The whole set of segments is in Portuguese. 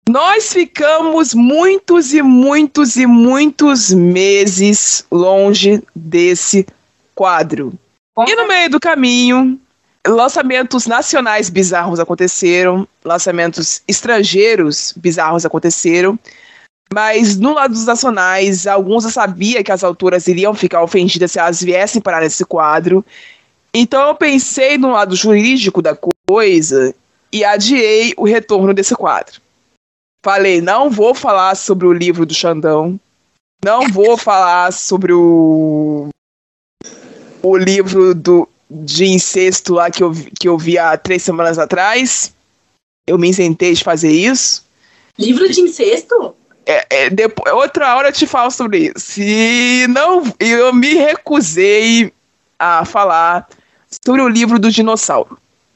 Nós ficamos muitos e muitos e muitos meses longe desse quadro. E no meio do caminho, lançamentos nacionais bizarros aconteceram, lançamentos estrangeiros bizarros aconteceram, mas no lado dos nacionais, alguns eu sabia que as autoras iriam ficar ofendidas se elas viessem parar nesse quadro. Então eu pensei no lado jurídico da coisa e adiei o retorno desse quadro. Falei, não vou falar sobre o livro do Xandão, não vou falar sobre o livro de incesto lá que eu vi há 3 semanas atrás. Eu me isentei de fazer isso. Livro de incesto? Depois, outra hora eu te falo sobre isso. E não, eu me recusei a falar sobre o livro do dinossauro.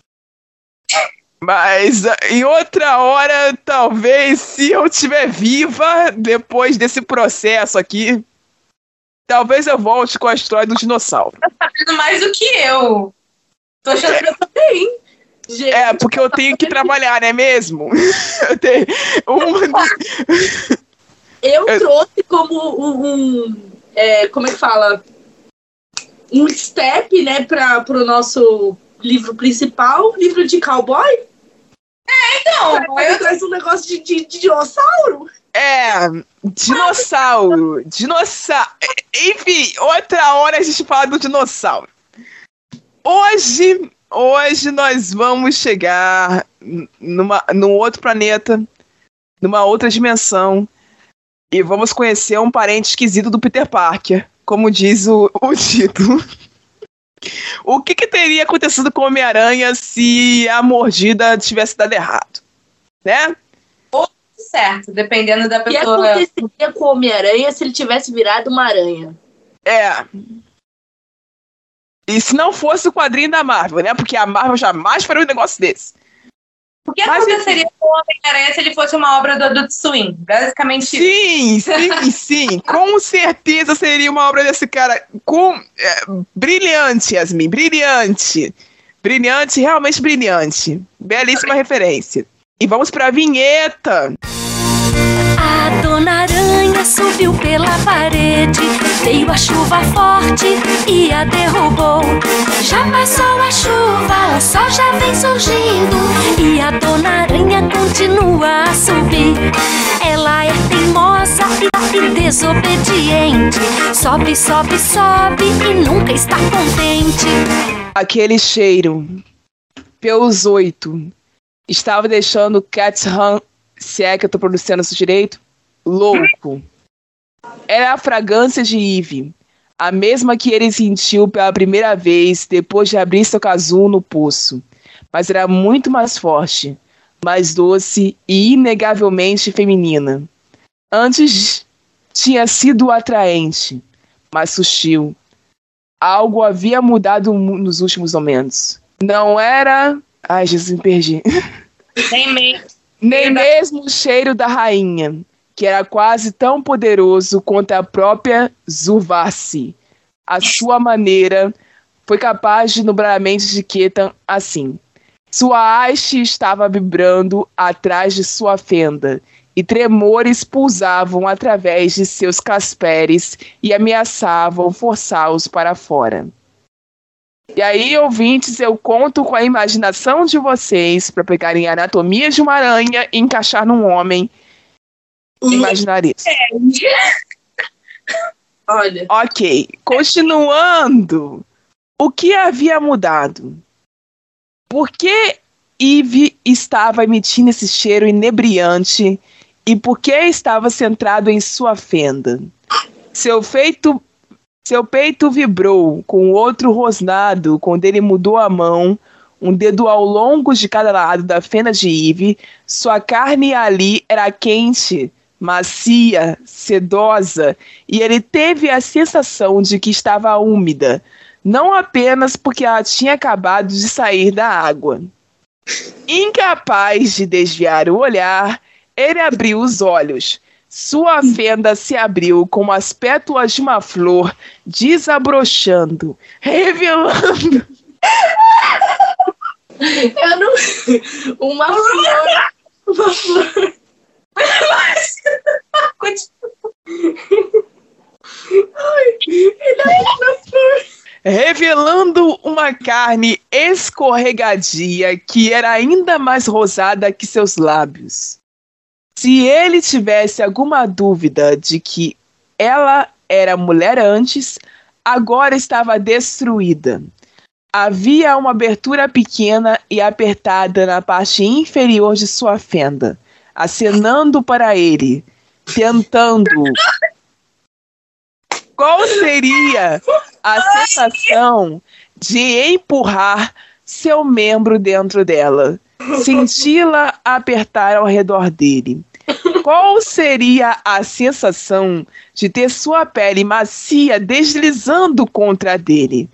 Mas em outra hora, talvez, se eu estiver viva depois desse processo aqui, talvez eu volte com a história do dinossauro. Tá sabendo mais do que eu. Tô achando que eu também. Gente, porque eu tenho que trabalhar, não é mesmo? Eu trouxe como como é que fala? Um step, né, pro nosso livro principal, livro de cowboy. Então, eu trouxe um negócio de dinossauro. Dinossauro. Enfim, outra hora a gente fala do dinossauro. Hoje nós vamos chegar num outro planeta, numa outra dimensão, e vamos conhecer um parente esquisito do Peter Parker, como diz o título. O que teria acontecido com o Homem-Aranha se a mordida tivesse dado errado? Né? Certo, dependendo da pessoa. O que aconteceria com o Homem-Aranha se ele tivesse virado uma aranha? E se não fosse o quadrinho da Marvel, né? Porque a Marvel jamais faria um negócio desse. O que aconteceria com o Homem-Aranha se ele fosse uma obra do Adult Swim? Basicamente Sim. Com certeza seria uma obra desse cara. Brilhante, Yasmin. Brilhante. Brilhante, realmente brilhante. Belíssima referência. E vamos pra vinheta. A Dona Aranha subiu pela parede, veio a chuva forte e a derrubou. Já passou a chuva, o sol já vem surgindo e a Dona Aranha continua a subir. Ela é teimosa e desobediente, sobe, sobe, sobe e nunca está contente. Aquele cheiro, pelos 8, estava deixando Cat Han, se é que eu tô pronunciando isso direito, louco. Era a fragrância de Eve, a mesma que ele sentiu pela primeira vez depois de abrir seu casulo no poço. Mas era muito mais forte, mais doce e inegavelmente feminina. Antes tinha sido atraente, mas sutil. Algo havia mudado nos últimos momentos. Não era... Ai, Jesus, me perdi. Nem mesmo o cheiro da rainha, que era quase tão poderoso quanto a própria Zuvasi. A sua maneira foi capaz de nublar a mente de Ketan assim. Sua haste estava vibrando atrás de sua fenda, e tremores pulsavam através de seus casperes e ameaçavam forçá-los para fora. E aí, ouvintes, eu conto com a imaginação de vocês para pegarem a anatomia de uma aranha e encaixar num homem. Imaginar isso. Olha. Ok, continuando. O que havia mudado? Por que Eve estava emitindo esse cheiro inebriante e por que estava centrado em sua fenda? Seu peito vibrou com o outro rosnado quando ele mudou a mão, um dedo ao longo de cada lado da fenda de Eve. Sua carne ali era quente, macia, sedosa, e ele teve a sensação de que estava úmida, não apenas porque ela tinha acabado de sair da água. Incapaz de desviar o olhar, ele abriu os olhos. Sua fenda se abriu como as pétalas de uma flor desabrochando, revelando... Uma flor revelando uma carne escorregadia que era ainda mais rosada que seus lábios. Se ele tivesse alguma dúvida de que ela era mulher antes, agora estava destruída. Havia uma abertura pequena e apertada na parte inferior de sua fenda, acenando para ele, tentando. Qual seria a sensação de empurrar seu membro dentro dela, senti-la apertar ao redor dele? Qual seria a sensação de ter sua pele macia deslizando contra a dele?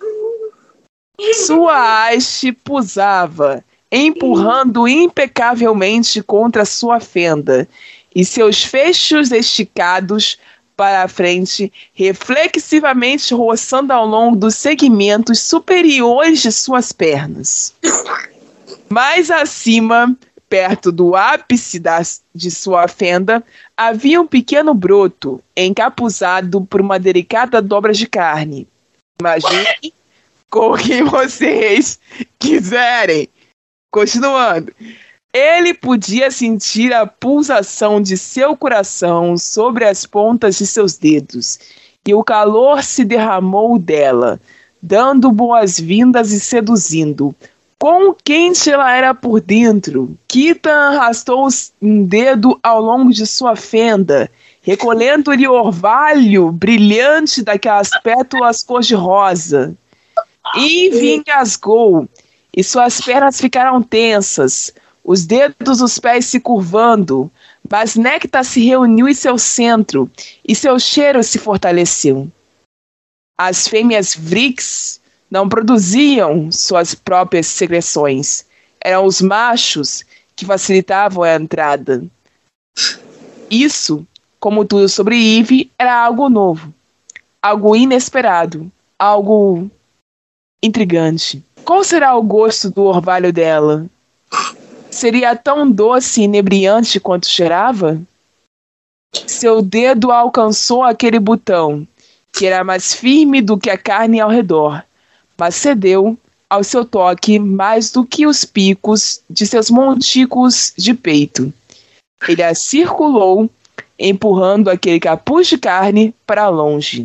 Sua haste pusava, empurrando impecavelmente contra sua fenda, e seus fechos esticados para a frente, reflexivamente roçando ao longo dos segmentos superiores de suas pernas. Mais acima, perto do ápice de sua fenda, havia um pequeno broto, encapuzado por uma delicada dobra de carne. Imagine com quem vocês quiserem. Continuando. Ele podia sentir a pulsação de seu coração sobre as pontas de seus dedos, e o calor se derramou dela, dando boas-vindas e seduzindo. Quão quente ela era por dentro! Keaton arrastou um dedo ao longo de sua fenda, recolhendo-lhe o orvalho brilhante daquelas pétalas cor-de-rosa. Eve engasgou, e suas pernas ficaram tensas, os dedos dos pés se curvando, mas Nectar se reuniu em seu centro, e seu cheiro se fortaleceu. As fêmeas Vrix não produziam suas próprias secreções. Eram os machos que facilitavam a entrada. Isso, como tudo sobre Eve, era algo novo, algo inesperado, algo intrigante. Qual será o gosto do orvalho dela? Seria tão doce e inebriante quanto cheirava? Seu dedo alcançou aquele botão, que era mais firme do que a carne ao redor, mas cedeu ao seu toque mais do que os picos de seus montículos de peito. Ele a circulou, empurrando aquele capuz de carne para longe.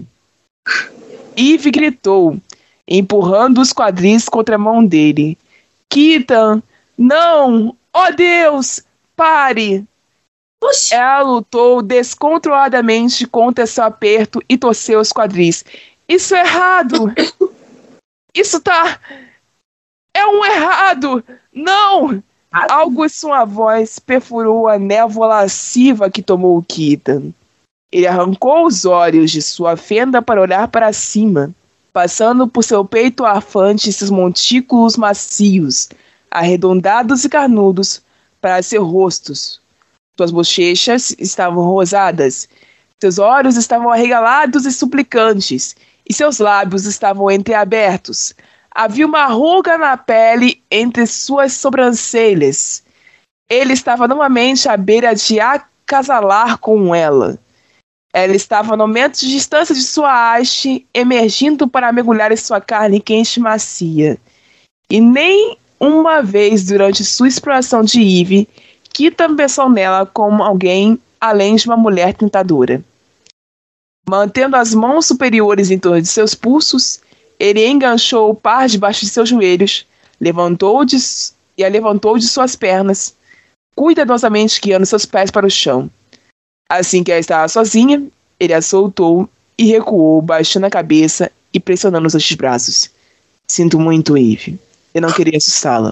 Eve gritou, empurrando os quadris contra a mão dele. Keaton, não! Oh Deus! Pare! Puxa. Ela lutou descontroladamente contra seu aperto e torceu os quadris. Isso é errado! Isso tá... É um errado! Não! Algo em sua voz perfurou a névoa lasciva que tomou o Keaton. Ele arrancou os olhos de sua fenda para olhar para cima, passando por seu peito arfante e seus montículos macios, arredondados e carnudos, para seu rosto. Suas bochechas estavam rosadas, seus olhos estavam arregalados e suplicantes, e seus lábios estavam entreabertos. Havia uma ruga na pele entre suas sobrancelhas. Ele estava novamente à beira de acasalar com ela. Ela estava no metro de distância de sua haste, emergindo para mergulhar em sua carne quente e macia. E nem uma vez durante sua exploração de Eve, Keaton pensou nela como alguém além de uma mulher tentadora. Mantendo as mãos superiores em torno de seus pulsos, ele enganchou o par debaixo de seus joelhos, levantou de suas pernas, cuidadosamente guiando seus pés para o chão. Assim que ela estava sozinha, ele a soltou e recuou, baixando a cabeça e pressionando os braços. Sinto muito, Eve. Eu não queria assustá-la.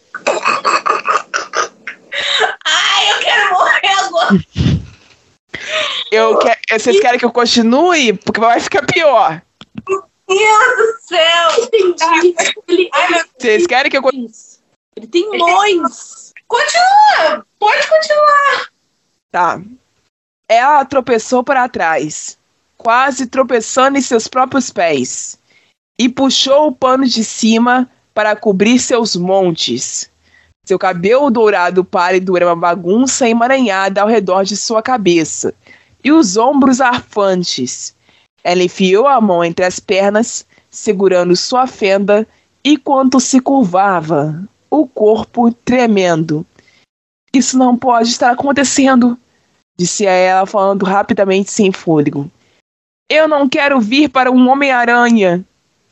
Ai, eu quero morrer agora. Vocês querem que eu continue? Porque vai ficar pior. Meu Deus do céu. Entendi. Vocês querem que eu continue? Ele tem lois. Continua. Pode continuar. Tá. Ela tropeçou para trás, quase tropeçando em seus próprios pés, e puxou o pano de cima para cobrir seus montes. Seu cabelo dourado pálido era uma bagunça emaranhada ao redor de sua cabeça, e os ombros arfantes. Ela enfiou a mão entre as pernas, segurando sua fenda, enquanto se curvava, o corpo tremendo. Isso não pode estar acontecendo, disse a ela, falando rapidamente sem fôlego. Eu não quero vir para um Homem-Aranha.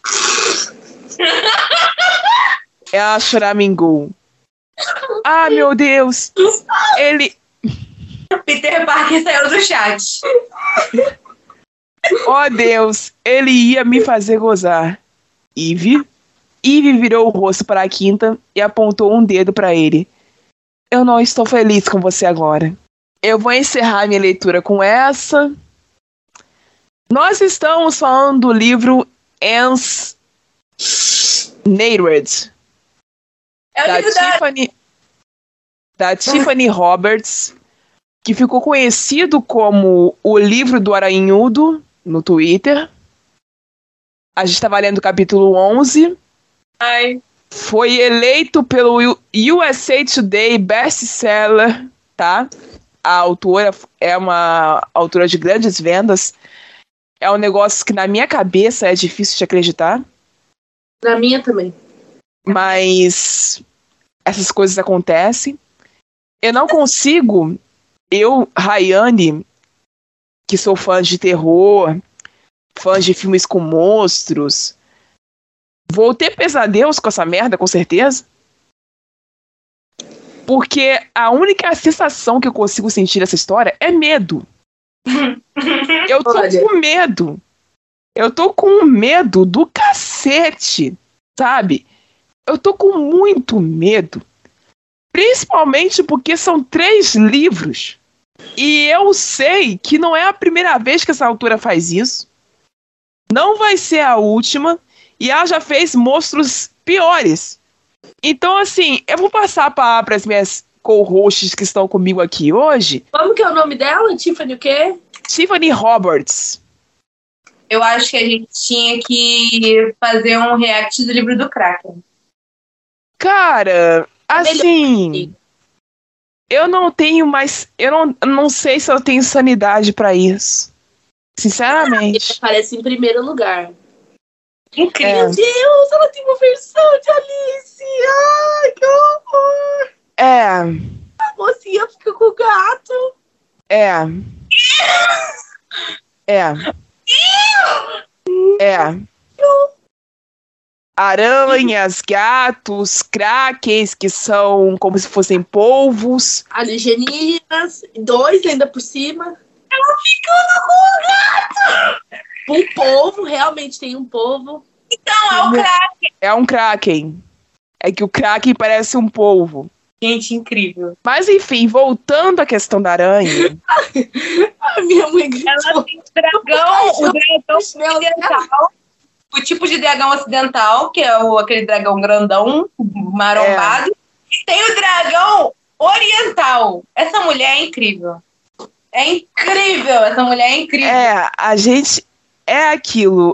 Ela choramingou. Ah, meu Deus! Ele... Peter Parker saiu do chat. Oh, Deus! Ele ia me fazer gozar. Eve virou o rosto para a Quinta e apontou um dedo para ele. Eu não estou feliz com você agora. Eu vou encerrar minha leitura com essa. Nós estamos falando do livro Ensnared. É o livro da Tiffany Roberts, que ficou conhecido como o livro do Aranhudo no Twitter. A gente estava lendo o capítulo 11. Ai. Foi eleito pelo USA Today best-seller, tá? A autora é uma autora de grandes vendas. É um negócio que na minha cabeça é difícil de acreditar. Na minha também. Mas essas coisas acontecem. Eu não consigo, Rayane, que sou fã de terror, fã de filmes com monstros, vou ter pesadelos com essa merda, com certeza. Porque a única sensação que eu consigo sentir nessa história é medo. Eu tô com medo. Eu tô com medo do cacete, sabe? Eu tô com muito medo. Principalmente porque são 3 livros. E eu sei que não é a primeira vez que essa autora faz isso. Não vai ser a última. E ela já fez monstros piores. Então, assim, eu vou passar a palavra para as minhas co-hosts que estão comigo aqui hoje. Como que é o nome dela? Tiffany o quê? Tiffany Roberts. Eu acho que a gente tinha que fazer um react do livro do Kraken. Cara, assim... Eu não tenho mais... Eu não sei se eu tenho sanidade pra isso. Sinceramente. Ele aparece em primeiro lugar. Incrível. Meu Deus, ela tem uma versão de Alice. Ai, que horror. A mocinha fica com o gato. Aranhas, gatos, krakens, que são como se fossem polvos. Alienígenas, 2 ainda por cima. Ela ficando com o gato! Um polvo, realmente tem um polvo. Então, é o Kraken. É um kraken. É que o kraken parece um polvo. Gente, incrível. Mas enfim, voltando à questão da aranha. A minha mãe gritou. Ela tem o dragão ocidental. O tipo de dragão ocidental, que é aquele dragão grandão, marombado. E tem o dragão oriental. Essa mulher é incrível. É incrível, essa mulher é incrível. A gente... É aquilo.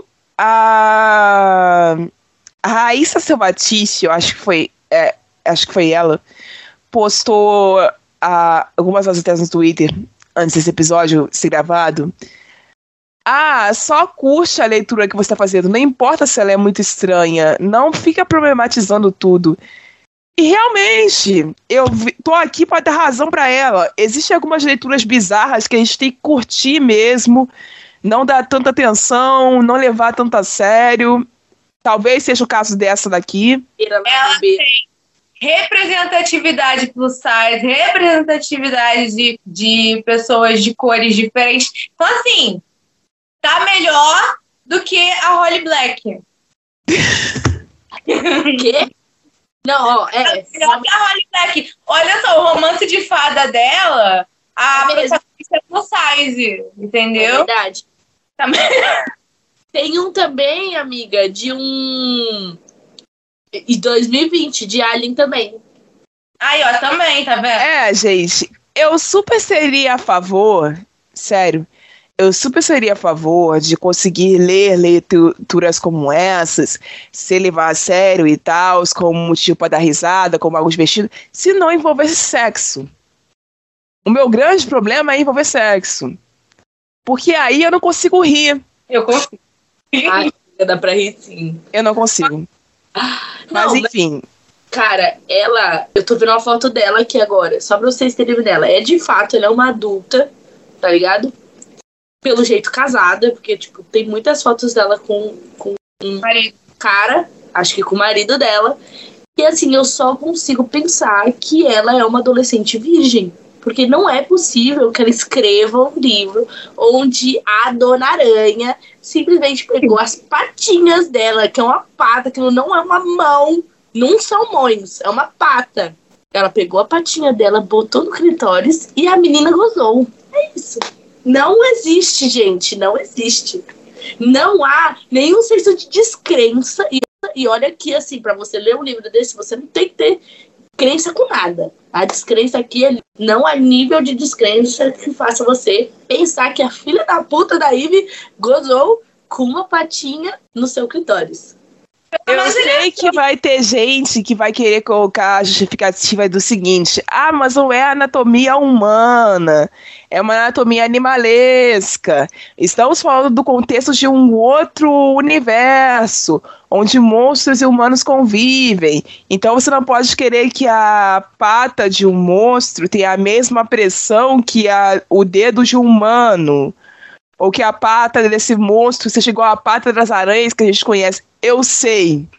A Raíssa Salvatissio, acho que foi ela, postou algumas horas atrás no Twitter, antes desse episódio ser gravado. Só curte a leitura que você está fazendo, não importa se ela é muito estranha, não fica problematizando tudo. E realmente, eu tô aqui para dar razão para ela. Existem algumas leituras bizarras que a gente tem que curtir mesmo, não dar tanta atenção, não levar tanto a sério. Talvez seja o caso dessa daqui. Ela tem representatividade plus size, representatividade de pessoas de cores diferentes. Então, assim, tá melhor do que a Holly Black. Quê? Não, ó, melhor que a Holly Black. Olha só, o romance de fada dela, a protagonista é plus size, entendeu? É verdade. Tem um também, amiga, de 2020, de Alien também. Aí, ó, também, tá vendo? Gente, eu super seria a favor, sério, eu super seria a favor de conseguir ler leituras como essas, se levar a sério e tal, como motivo para dar risada, como algo divertido, se não envolvesse sexo. O meu grande problema é envolver sexo. Porque aí eu não consigo rir. Eu consigo. Dá pra rir, sim. Eu não consigo. Mas, enfim. Cara, eu tô vendo uma foto dela aqui agora, só pra vocês terem dela. De fato, ela é uma adulta, tá ligado? Pelo jeito casada, porque, tipo, tem muitas fotos dela com um cara, acho que com o marido dela. E, assim, eu só consigo pensar que ela é uma adolescente virgem. Porque não é possível que ela escreva um livro onde a Dona Aranha simplesmente pegou as patinhas dela, que é uma pata, que não é uma mão, não são monhos, é uma pata. Ela pegou a patinha dela, botou no clitóris e a menina gozou. É isso. Não existe, gente, não existe. Não há nenhum senso de descrença. E olha que, assim, pra você ler um livro desse, você não tem que ter crença com nada. A descrença aqui não há nível de descrença que faça você pensar que a filha da puta da Ivy gozou com uma patinha no seu clitóris. Eu sei que vai ter gente que vai querer colocar a justificativa do seguinte: mas não é anatomia humana, é uma anatomia animalesca. Estamos falando do contexto de um outro universo, onde monstros e humanos convivem. Então você não pode querer que a pata de um monstro tenha a mesma pressão que o dedo de um humano. Ou que a pata desse monstro seja igual à pata das aranhas que a gente conhece. Eu sei.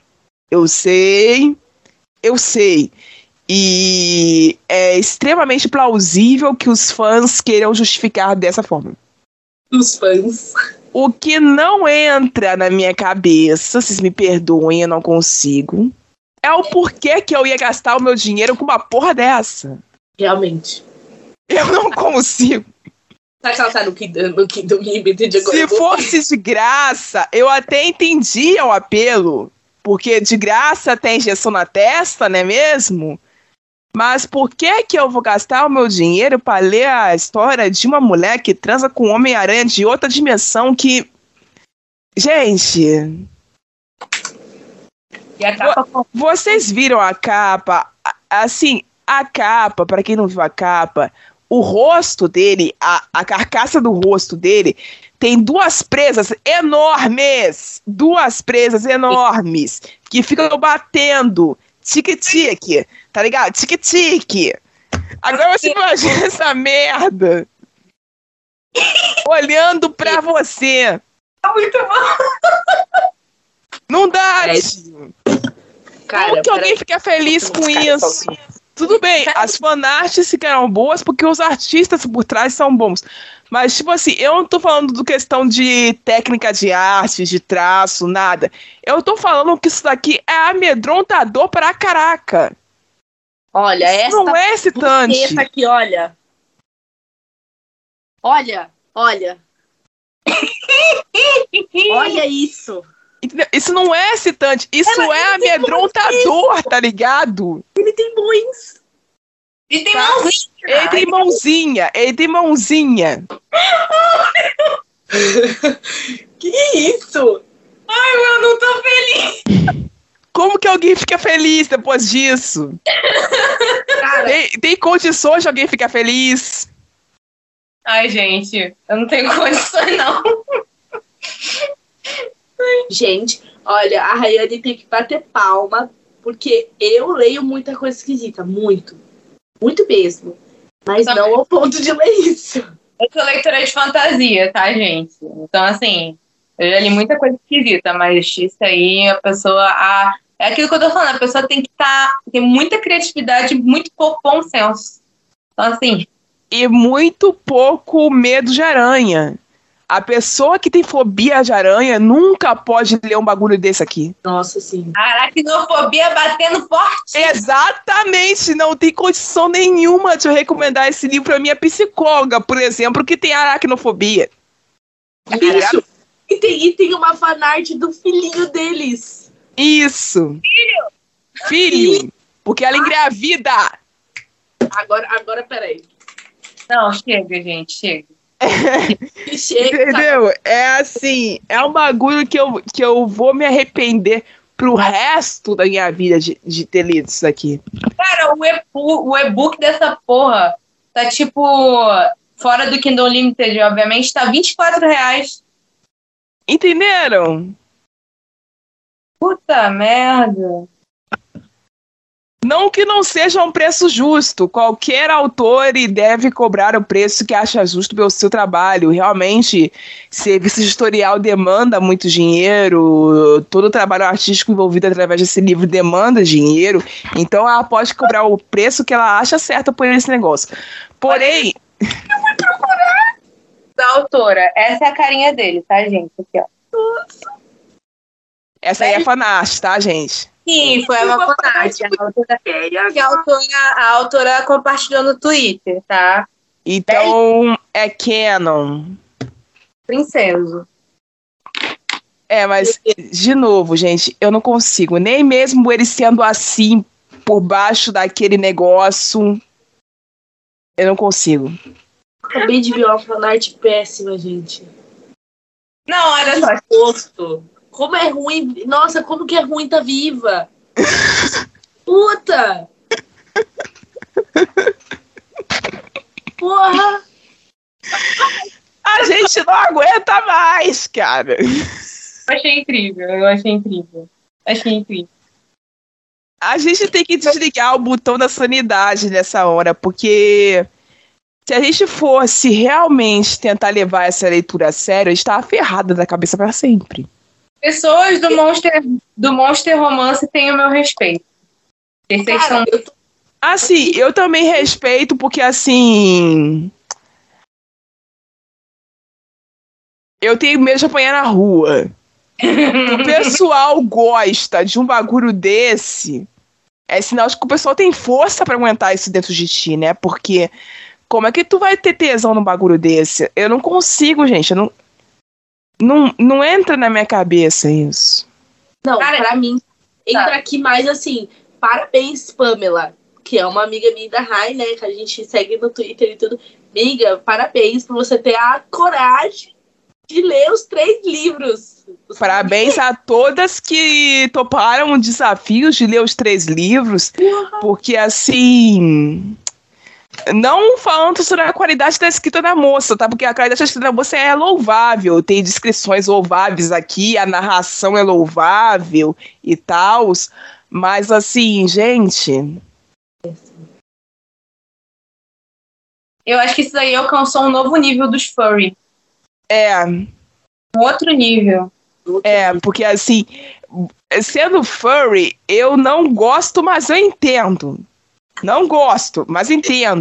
E é extremamente plausível que os fãs queiram justificar dessa forma. Os fãs. O que não entra na minha cabeça, vocês me perdoem, eu não consigo, é o porquê que eu ia gastar o meu dinheiro com uma porra dessa. Realmente. Eu não consigo. Será que ela tá no Kindle Unlimited agora? Se fosse de graça, eu até entendia o apelo. Porque de graça tem injeção na testa, não é mesmo? Mas por que eu vou gastar o meu dinheiro para ler a história de uma mulher que transa com um Homem-Aranha de outra dimensão que... Gente... E a capa... Vocês viram a capa? Assim, a capa, para quem não viu a capa... O rosto dele, a carcaça do rosto dele, tem duas presas enormes. Que ficam batendo. Tique-tique. Tá ligado? Tique-tique. Agora você imagina essa merda. Olhando pra você. Tá muito bom. Não dá, tio. Como que alguém fica feliz com isso? Tudo bem, as fanarts ficaram boas porque os artistas por trás são bons. Mas, tipo assim, eu não tô falando do questão de técnica de arte, de traço, nada. Eu tô falando que isso daqui é amedrontador pra caraca. Olha, isso não é excitante. Essa aqui, olha. Olha. Olha isso. Isso não é excitante, isso é amedrontador, tá ligado? Ele tem bons. Ele tem mãozinha. Ele tem mãozinha. Que isso? Ai, eu não tô feliz. Como que alguém fica feliz depois disso? Cara, tem condições de alguém ficar feliz? Ai, gente, eu não tenho condições, não. Gente, olha, a Rayane tem que bater palma, porque eu leio muita coisa esquisita, muito mesmo, mas não ao ponto de ler isso. Eu sou leitora de fantasia, tá, gente? Então, assim, eu já li muita coisa esquisita, mas isso aí, a pessoa... é aquilo que eu tô falando, a pessoa tem que ter muita criatividade, muito pouco bom senso. Então, assim... E muito pouco medo de aranha. A pessoa que tem fobia de aranha nunca pode ler um bagulho desse aqui. Nossa, sim. Aracnofobia batendo forte. Exatamente, não tem condição nenhuma de eu recomendar esse livro pra minha psicóloga, por exemplo, que tem aracnofobia. Isso. E tem uma fanart do filhinho deles. Isso. Filho. Porque ela engravida. Agora, peraí. Não, chega, gente, chega. Entendeu? É assim, é um bagulho que eu vou me arrepender pro resto da minha vida de ter lido isso aqui. Cara, o e-book dessa porra tá tipo fora do Kindle Unlimited, obviamente, tá R$24. Entenderam? Puta merda. Não que não seja um preço justo. Qualquer autor deve cobrar o preço que acha justo pelo seu trabalho. Realmente, serviço editorial demanda muito dinheiro. Todo o trabalho artístico envolvido através desse livro demanda dinheiro. Então, ela pode cobrar o preço que ela acha certo por esse negócio. Porém... Eu vou procurar. Da autora. Essa é a carinha dele, tá, gente? Aqui, ó. Nossa. Essa aí é fanart, tá, gente? Sim, foi uma fanart. A autora compartilhou no Twitter, tá? Então, é canon. Princeso. Mas, de novo, gente, eu não consigo. Nem mesmo ele sendo assim, por baixo daquele negócio, eu não consigo. Acabei de ver uma fanart péssima, gente. Não, olha só. Gosto. Como é ruim. Nossa, como que é ruim tá viva. Puta! Porra! A gente não aguenta mais, cara. Eu achei incrível. A gente tem que desligar o botão da sanidade nessa hora, porque se a gente fosse realmente tentar levar essa leitura a sério, a gente tava ferrada da cabeça pra sempre. Pessoas do Monster Romance têm o meu respeito. Vocês são... Assim, eu também respeito, porque assim... Eu tenho medo de apanhar na rua. O pessoal gosta de um bagulho desse, é sinal de que o pessoal tem força pra aguentar isso dentro de ti, né? Porque como é que tu vai ter tesão num bagulho desse? Eu não consigo, gente. Não entra na minha cabeça isso. Não, cara, pra mim, entra aqui mais assim, parabéns, Pamela, que é uma amiga minha da Rai, né, que a gente segue no Twitter e tudo. Amiga, parabéns por você ter a coragem de ler os 3 livros. Parabéns a todas que toparam o desafio de ler os 3 livros, porque assim... Não falando sobre a qualidade da escrita da moça, tá? Porque a qualidade da escrita da moça é louvável. Tem descrições louváveis aqui, a narração é louvável e tal. Mas, assim, gente... Eu acho que isso aí alcançou um novo nível dos furry. Um outro nível. Porque, assim, sendo furry, eu não gosto, mas eu entendo. Não gosto, mas entendo.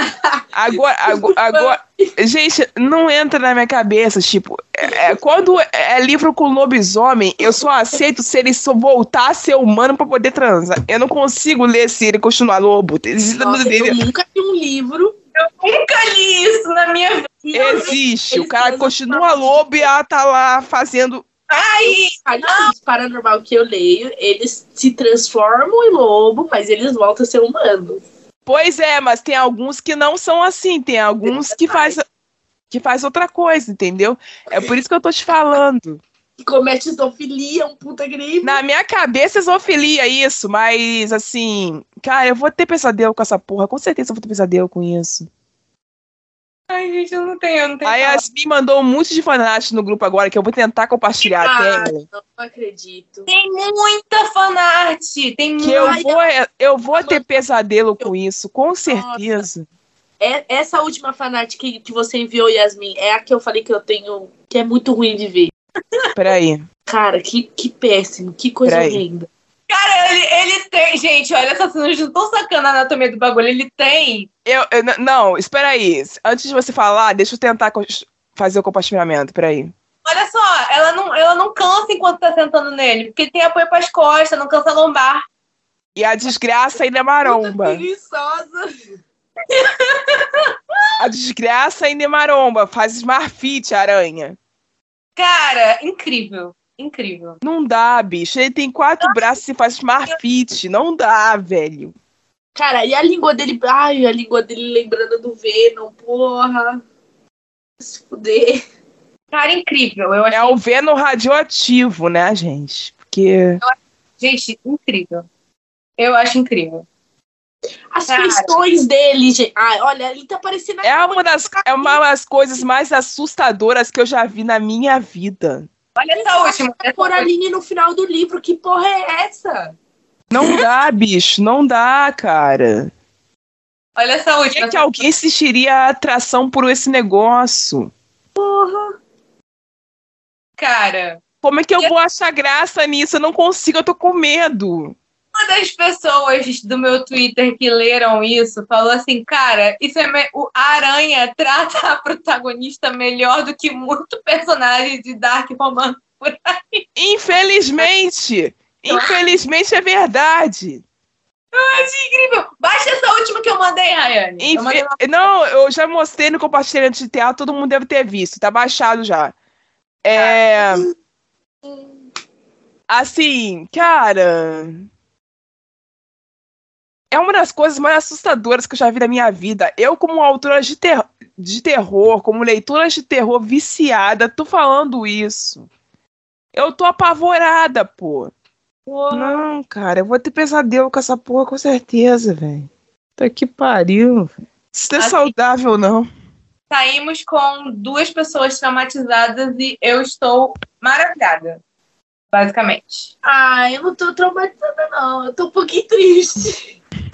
Agora, gente, não entra na minha cabeça, tipo, quando é livro com lobisomem, eu só aceito se ele só voltar a ser humano pra poder transar. Eu não consigo ler se ele continuar lobo. Nossa, eu nunca li um livro. Eu nunca li isso na minha vida. Existe, o cara continua lobo e ela tá lá fazendo... Os paranormal que eu leio, eles se transformam em lobo, mas eles voltam a ser humanos. Pois é, mas tem alguns que não são assim, tem alguns que faz outra coisa, entendeu? É por isso que eu tô te falando. Que comete zoofilia, um puta crime. Na minha cabeça é zoofilia isso, mas assim, cara, eu vou ter pesadelo com essa porra, com certeza eu vou ter pesadelo com isso. Ai, gente, eu não tenho. A Yasmin mandou um monte de fanart no grupo agora, que eu vou tentar compartilhar até. Não acredito. Tem muita fanart. Eu vou ter pesadelo com isso, com certeza. Essa última fanart que você enviou, Yasmin, é a que eu falei que eu tenho, que é muito ruim de ver. Peraí. Cara, que péssimo, que coisa horrenda. Cara, ele tem, gente, olha só, vocês não estão sacando a anatomia do bagulho, ele tem. Não, espera aí. Antes de você falar, deixa eu tentar fazer o compartilhamento, peraí. Olha só, ela não cansa enquanto tá sentando nele, porque tem apoio pras costas, não cansa a lombar. E a desgraça ainda é maromba. Preguiçosa. A desgraça ainda é maromba, faz smart fit, aranha. Cara, incrível. Incrível. Não dá, bicho. Ele tem 4 braços e faz smart fit. Não dá, velho. Cara, e a língua dele... Ai, a língua dele lembrando do Venom, porra. Se fuder. Cara, incrível. É o Venom radioativo, né, gente? Porque... Gente, incrível. Eu acho incrível. As questões dele, gente. Ai, olha, ele tá parecendo... É uma das coisas mais assustadoras que eu já vi na minha vida. Olha essa última. Coraline no final do livro, que porra é essa? Não dá, bicho, não dá, cara. Olha essa última. Por que alguém assistiria atração por esse negócio? Porra. Cara. Como é que eu vou achar graça nisso? Eu não consigo, eu tô com medo. Uma das pessoas do meu Twitter que leram isso falou assim, cara, isso a Aranha trata a protagonista melhor do que muito personagem de Dark Romance por aí. Infelizmente é verdade. Eu achei incrível. Baixa essa última que eu mandei, Rayane. Não, eu já mostrei no compartilhamento de teatro, todo mundo deve ter visto, tá baixado já. Assim, cara... É uma das coisas mais assustadoras que eu já vi na minha vida. Eu, como autora de terror, como leitora de terror viciada, tô falando isso. Eu tô apavorada, pô. Não, cara, eu vou ter pesadelo com essa porra, com certeza, velho. Tá que pariu, velho. Isso não é saudável, não. Saímos com 2 pessoas traumatizadas e eu estou maravilhada, basicamente. Eu não tô traumatizada, não. Eu tô um pouquinho triste.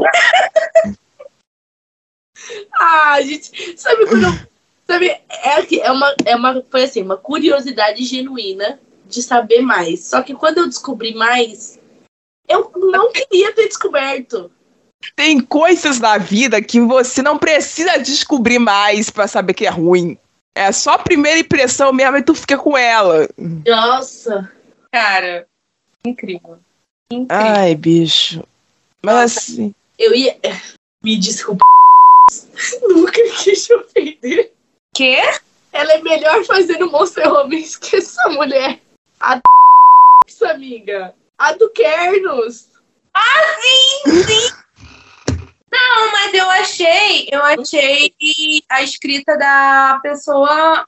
Gente, sabe quando... Sabe, foi assim, uma curiosidade genuína de saber mais. Só que quando eu descobri mais, eu não queria ter descoberto. Tem coisas na vida que você não precisa descobrir mais pra saber que é ruim. É só a primeira impressão mesmo e tu fica com ela. Nossa. Cara, incrível. Ai, bicho. Mas assim... Eu ia... Me desculpa. Nunca quis te ofender. Quê? Ela é melhor fazendo Monster Homens que essa mulher. A amiga. A do Kernos. Sim! Não, mas eu achei a escrita da pessoa...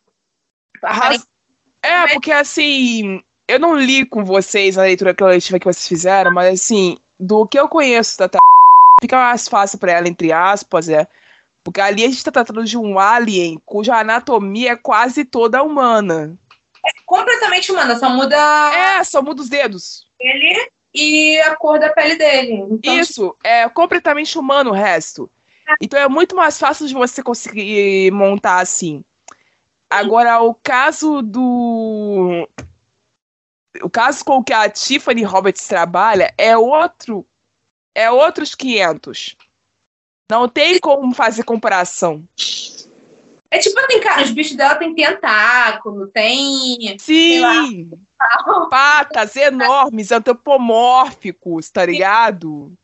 porque assim, eu não li com vocês a leitura coletiva que vocês fizeram, mas assim, do que eu conheço da fica mais fácil pra ela, entre aspas, porque ali a gente tá tratando de um alien cuja anatomia é quase toda humana. É completamente humana, só muda... Só muda os dedos. Ele e a cor da pele dele. Então, isso, é completamente humano o resto. Então é muito mais fácil de você conseguir montar assim. Agora, o caso com que a Tiffany Roberts trabalha é outros 500. Não tem como fazer comparação. É tipo assim, cara, os bichos dela tem tentáculo, tem... Sim! Patas enormes, antropomórficos, tá ligado?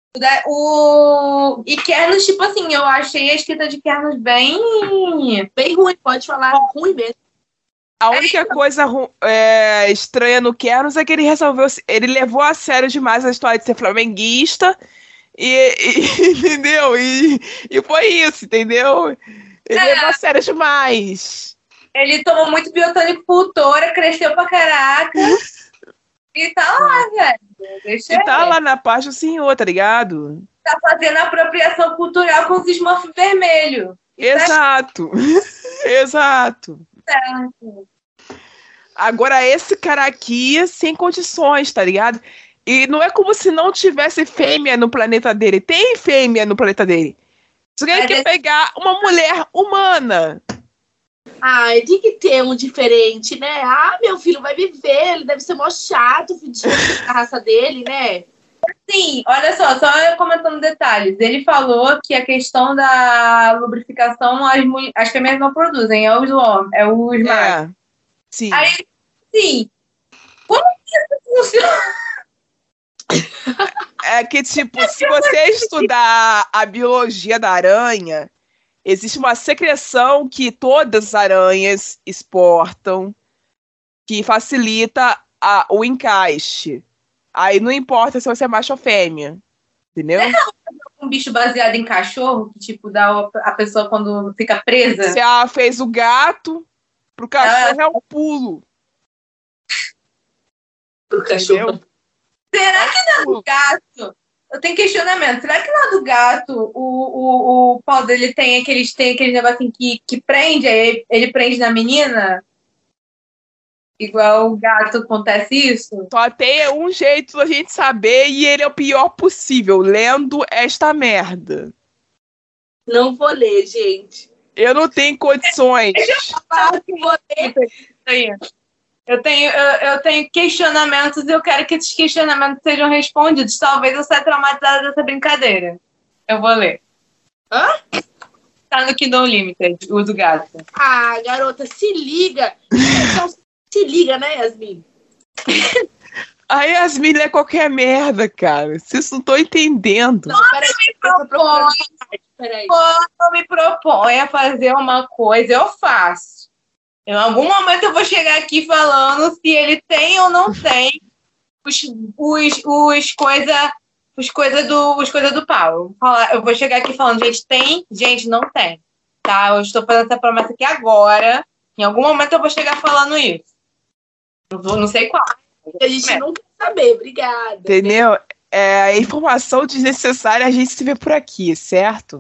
E Kernos, tipo assim, eu achei a escrita de Kernos bem ruim, pode falar ruim mesmo. A única coisa estranha no Kernos é que ele levou a sério demais a história de ser flamenguista entendeu? E foi isso, entendeu? Ele levou a sério demais. Ele tomou muito biotônico Fultora, cresceu pra caraca e tá lá, velho. E tá lá na paz do senhor, tá ligado? Tá fazendo apropriação cultural com os Smurf vermelho. Exato. Exato. Agora, esse cara aqui, sem condições, tá ligado? E não é como se não tivesse fêmea no planeta dele. Tem fêmea no planeta dele. Você quer pegar uma mulher humana. Tem que ter um diferente, né? Meu filho vai viver, ele deve ser mó chato, fedido a raça dele, né? Sim, olha só comentando detalhes. Ele falou que a questão da lubrificação as fêmeas não produzem, é os machos. Sim. Aí, sim. Como que isso funciona? É que, tipo, se você estudar a biologia da aranha, existe uma secreção que todas as aranhas exportam que facilita o encaixe. Aí não importa se você é macho ou fêmea. Entendeu? Um bicho baseado em cachorro, que, tipo, dá a pessoa quando fica presa. Se ela fez o gato, pro cachorro é o pulo. Pro cachorro. Será que não é do gato? Eu tenho questionamento. Será que lá do gato o pau dele tem aquele negocinho que prende, aí ele prende na menina? Igual o gato, acontece isso? Só tem um jeito da gente saber e ele é o pior possível, lendo esta merda. Não vou ler, gente. Eu não tenho condições. Eu tenho questionamentos e eu quero que esses questionamentos sejam respondidos. Talvez eu saia traumatizada dessa brincadeira. Eu vou ler. Hã? Tá no Kindle Unlimited, o do gato. Ah, garota, se liga. Se liga, né, Yasmin? A Yasmin é qualquer merda, cara. Vocês não estão entendendo. Não, peraí. Quando eu me proponho a fazer uma coisa, eu faço. Em algum momento eu vou chegar aqui falando se ele tem ou não tem os coisa do pau. Eu vou chegar aqui falando, gente, tem? Gente, não tem. Tá? Eu estou fazendo essa promessa aqui agora. Em algum momento eu vou chegar falando isso. Não sei qual. A gente não quer saber, obrigada. Entendeu? A informação desnecessária a gente se vê por aqui, certo?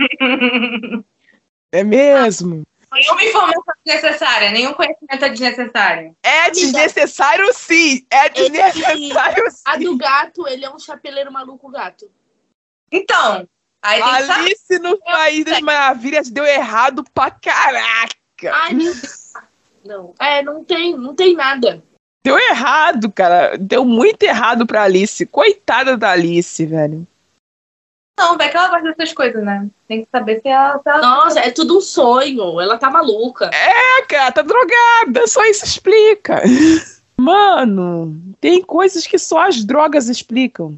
É mesmo? Nenhuma informação desnecessária, nenhum conhecimento é desnecessário. É desnecessário, sim. É desnecessário, sim. A do gato, ele é um chapeleiro maluco gato. Então, aí tem que saber. Alice no País das Maravilhas deu errado pra caraca. Ai, meu Deus. Não. Não tem nada. Deu errado, cara. Deu muito errado pra Alice. Coitada da Alice, velho. Não, vai que ela gosta dessas coisas, né? Tem que saber se ela... Nossa, é tudo um sonho. Ela tá maluca. Cara, tá drogada. Só isso explica. Mano, tem coisas que só as drogas explicam.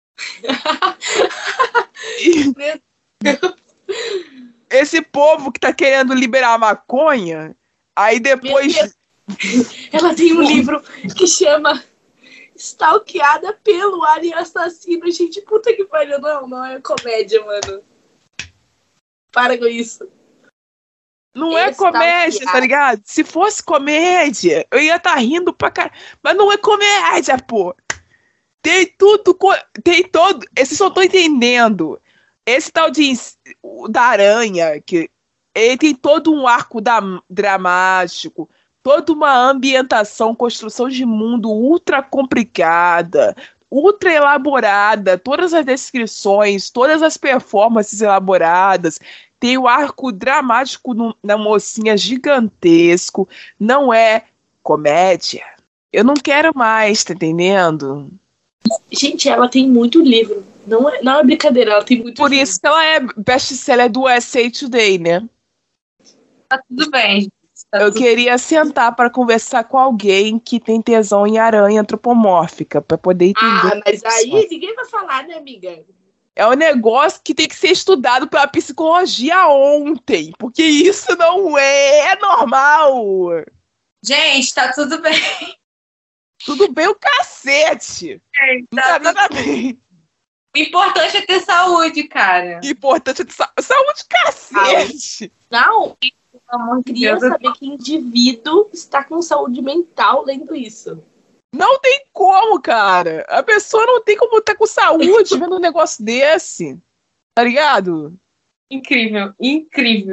Esse povo que tá querendo liberar a maconha, aí depois... Ela tem um livro que chama Stalkeada pelo Alien Assassino. Gente, puta que pariu. Não é comédia, mano. Para com isso. Não é comédia, tá ligado? Se fosse comédia, eu ia estar rindo pra caralho. Mas não é comédia, pô. Tem tudo, tem todo... Vocês só estão entendendo. Esse tal da aranha, que ele tem todo um arco dramático, toda uma ambientação, construção de mundo ultra complicada, ultra elaborada, todas as descrições, todas as performances elaboradas, tem o arco dramático na mocinha gigantesco, não é comédia. Eu não quero mais, tá entendendo? Gente, ela tem muito livro. Não é brincadeira, ela tem muito livro. Por isso que ela é best-seller do USA Today, né? Tá tudo bem. Eu queria sentar para conversar com alguém que tem tesão em aranha antropomórfica, para poder entender. Ah, mas aí ninguém vai falar, né, amiga? É um negócio que tem que ser estudado pela psicologia ontem, porque isso não é normal. Gente, tá tudo bem. Tudo bem o cacete. Não tá nada bem. O importante é ter saúde, cara. O importante é ter saúde, cacete. Não, eu queria saber que indivíduo está com saúde mental lendo isso. Não tem como, cara. A pessoa não tem como estar com saúde vendo um negócio desse. Tá ligado? Incrível, incrível.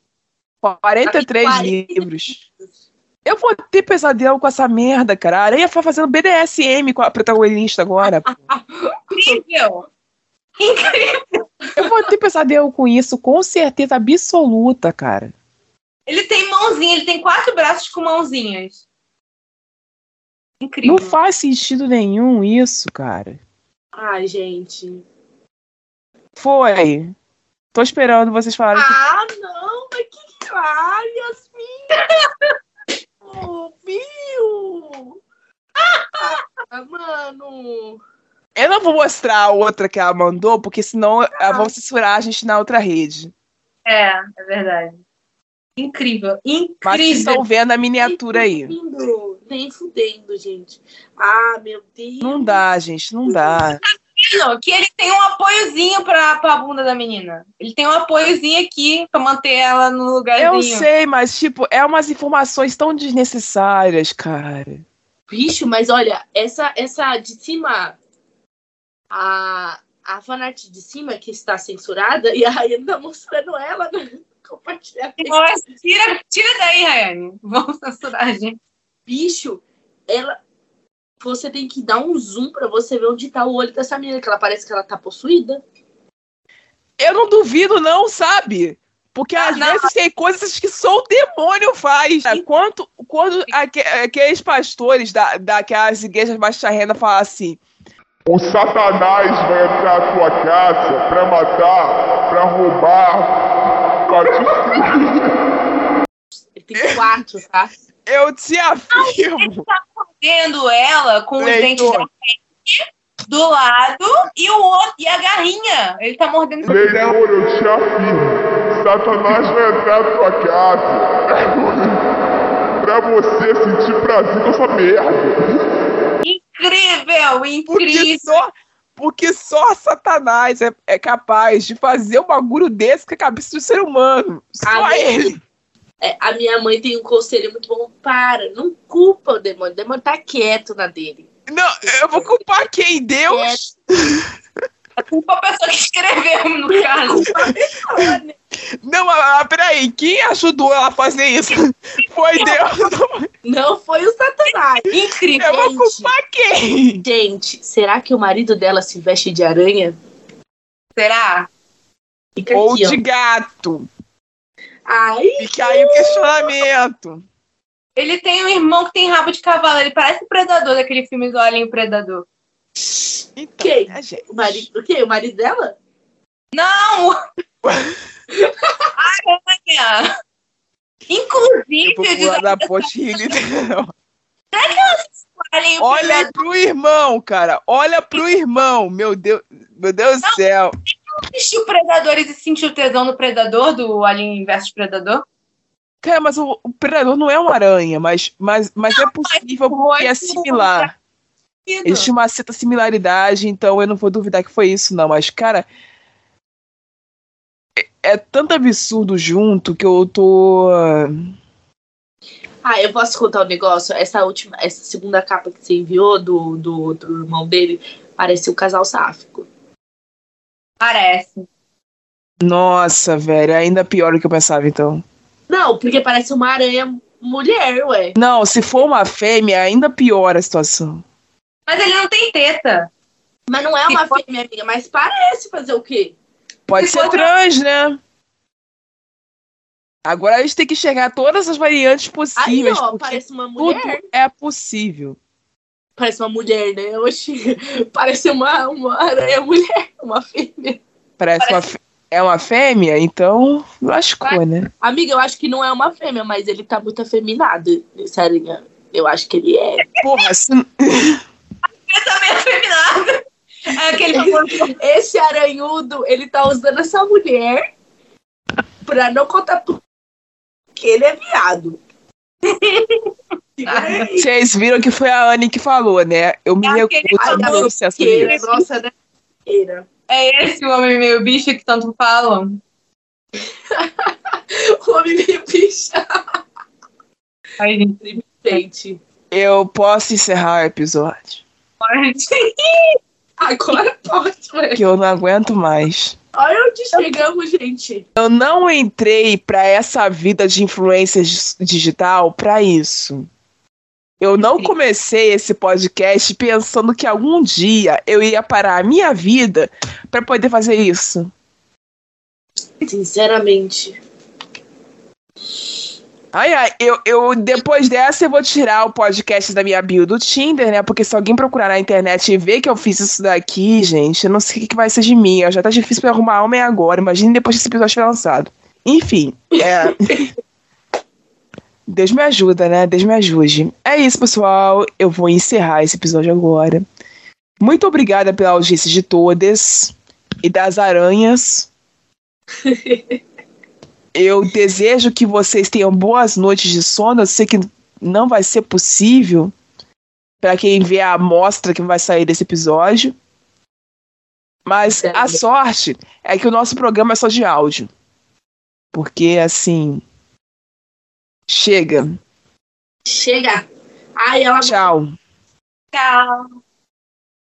43 livros. Eu vou ter pesadelo com essa merda, cara. A aranha foi fazendo BDSM com a protagonista agora. Incrível! Incrível! Eu vou ter pesadelo com isso, com certeza absoluta, cara. Ele tem mãozinha, ele tem 4 braços com mãozinhas. Incrível. Não faz sentido nenhum isso, cara. Ai, gente. Foi. Tô esperando vocês falarem. Não, mas que ai, Yasmin! Oh, viu? Mano. Eu não vou mostrar a outra que ela mandou, porque senão ela vai censurar a gente na outra rede. É verdade. Incrível, incrível. Mas vocês estão vendo a miniatura aí. Nem fudendo, gente. Ah, meu Deus. Não dá, gente, não dá. Não, que ele tem um apoiozinho pra bunda da menina. Ele tem um apoiozinho aqui pra manter ela no lugarzinho. Eu sei, mas, tipo, é umas informações tão desnecessárias, cara. Bicho, mas olha, essa de cima, a fanart de cima que está censurada, e a Rayane tá mostrando ela, né? Compartilhar. Nossa, tira daí, Rayane. Vamos censurar a gente. Bicho, você tem que dar um zoom pra você ver onde tá o olho dessa menina, que ela parece que ela tá possuída. Eu não duvido, não, sabe? Porque às vezes tem coisas que só o demônio faz. Quando aqueles pastores daquelas igrejas mais terrenas falam assim: o Satanás vai entrar na tua casa pra matar, pra roubar, pra destruir. Ele tem 4, tá? Eu te afirmo. Ele tá mordendo ela com os dentes da frente, do lado, e a garrinha. Ele tá mordendo. Leitor, eu te afirmo. Satanás vai entrar na tua casa pra você sentir prazer com essa merda. Incrível. Porque só Satanás é capaz de fazer um bagulho desse com a cabeça do ser humano. Só ele. A minha mãe tem um conselho muito bom. Não culpa o demônio. O demônio tá quieto na dele. Não, eu vou culpar quem? Deus? A culpa a pessoa que escreveu, no caso. Não, mas peraí, quem ajudou ela a fazer isso? Foi Deus. Não foi o Satanás. Incrível. Eu vou culpar quem? Gente, será que o marido dela se veste de aranha? Será? Fica ou aqui, de gato? Ai. Fica aí o questionamento. Ele tem um irmão que tem rabo de cavalo. Ele parece o Predador daquele filme do Alien Predador. Então, quem? Gente. O marido dela? Não! Aranha! Inclusive, eu vou pular da ponte literal. Será que elas escolhem o Olha Predador? pro irmão, cara. Olha pro irmão. Meu Deus do céu. Assistiu Predadores e sentiu tesão no Predador, do Alien vs Predador? Cara, mas o Predador não é uma aranha, mas é possível porque é similar. Existe uma certa similaridade, então eu não vou duvidar que foi isso, não. Mas, cara, é tanto absurdo junto que eu tô... Eu posso contar um negócio? Essa segunda capa que você enviou do irmão dele parece um casal sáfico. Parece. Nossa, velho, ainda pior do que eu pensava, então. Não, porque parece uma aranha mulher, ué. Não, se for uma fêmea, ainda piora a situação. Mas ele não tem teta. Mas não é uma fêmea, amiga, mas parece fazer o quê? Pode ser trans, né? Agora a gente tem que chegar todas as variantes possíveis. Aí, ó, parece uma mulher. Tudo é possível. Parece uma mulher, né? Oxi, parece uma aranha mulher, uma fêmea. É uma fêmea? Então, lascou, né? Amiga, eu acho que não é uma fêmea, mas ele tá muito afeminado, esse aranha. Eu acho que ele é. Porra, assim... Ele tá meio afeminado. Esse aranhudo, ele tá usando essa mulher pra não contar que ele é viado. Vocês viram que foi a Anne que falou, né? Eu me recuso no processo disso. Nossa, né? É esse o homem meio bicho que tanto falam? O homem meio bicho. Ai, gente. Eu posso encerrar o episódio? Agora pode, velho. Que eu não aguento mais. Olha onde chegamos, gente. Eu não entrei pra essa vida de influência digital pra isso. Eu não comecei esse podcast pensando que algum dia eu ia parar a minha vida pra poder fazer isso. Sinceramente. Eu depois dessa eu vou tirar o podcast da minha bio do Tinder, né? Porque se alguém procurar na internet e ver que eu fiz isso daqui, gente, eu não sei o que vai ser de mim. Já tá difícil pra arrumar homem agora. Imagine depois que esse episódio for lançado. Enfim, Deus me ajuda, né? Deus me ajude. É isso, pessoal. Eu vou encerrar esse episódio agora. Muito obrigada pela audiência de todas e das aranhas. Eu desejo que vocês tenham boas noites de sono. Eu sei que não vai ser possível para quem vê a amostra que vai sair desse episódio. Mas a sorte é que o nosso programa é só de áudio. Porque, assim... Chega. Chega. Ai, ela... Tchau. Tchau.